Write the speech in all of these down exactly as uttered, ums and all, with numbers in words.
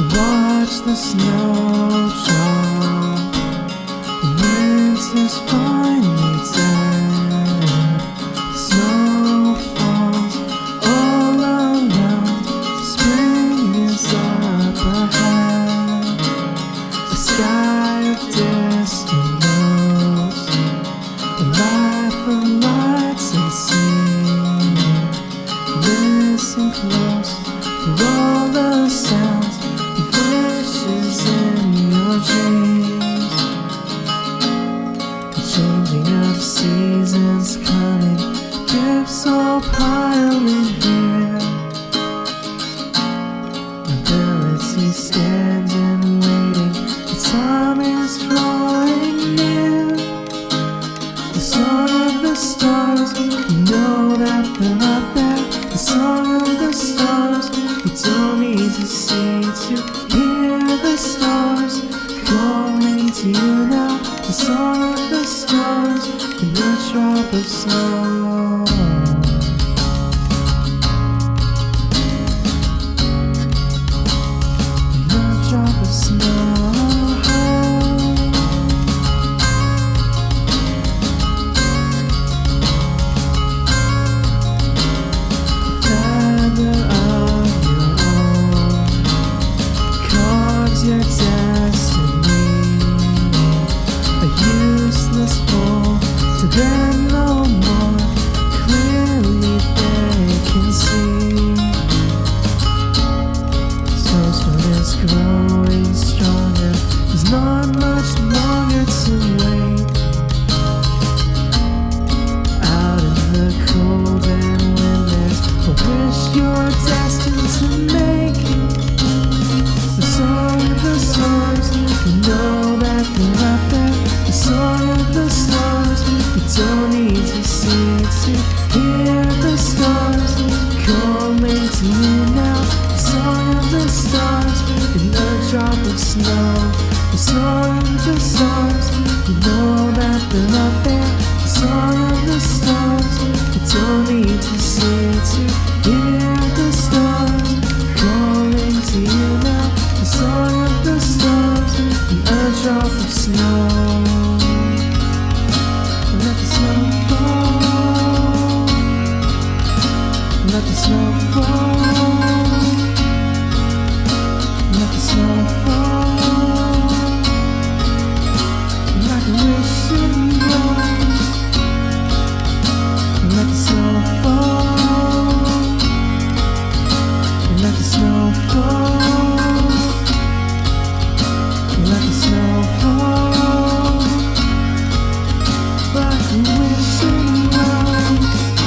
Watch the snow drop, winter's finally dead. Snow falls all around, spring is up ahead. A sky of distant notes, a life of lights and sea. Listen close to all the sounds of wishes in your dreams. The changing of the seasons coming, gifts all piling here. Ability standing waiting, the time is drawing near. The song of the stars, you know that they're up there. The song of the stars, you don't need to see to hear the stars calling to you now. The song of the stars in a drop of snow. In a drop of snow. Your destiny, a useless fool to them no more. Clearly they can see. Toastman is growing stronger. There's not much longer to wait. Out in the cold and when there's a wish you're destined to make it. The song of the stars, you know that they're up there. The song of the stars, you don't need to see to hear the stars calling to you now. The song of the stars in a drop of snow. The song of the stars, you know that they're up there. The song of the stars, you don't need to see to hear the stars calling to you now. The song of the stars in a drop of snow. Let the snow fall. Let the snow fall. Let the snow fall. Like a wishing well. Let the snow fall. Let the snow fall. Let the snow fall. Like a wishing well.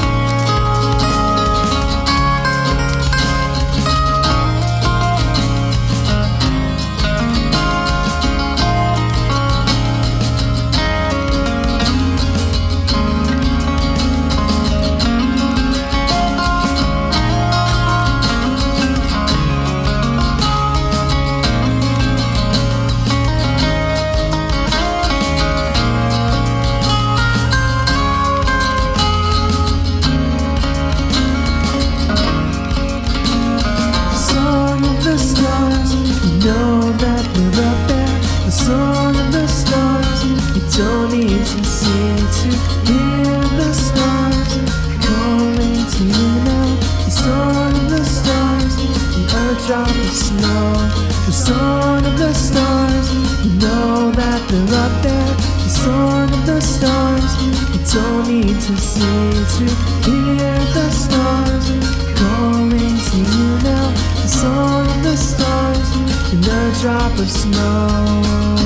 Know that they're up there. The song of the stars, you don't need to see to hear the stars calling to you now. The song of the stars in a drop of snow. The song of the stars, you know that they're up there. The song of the stars, you don't need to see to hear the stars calling to you now. The song of the stars in a drop of snow.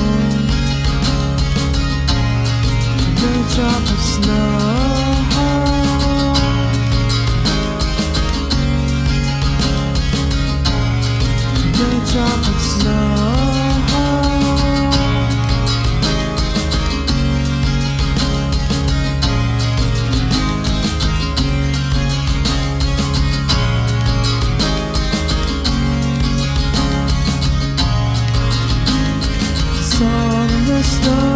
In a drop of snow. In a drop of snow. Song of the stars.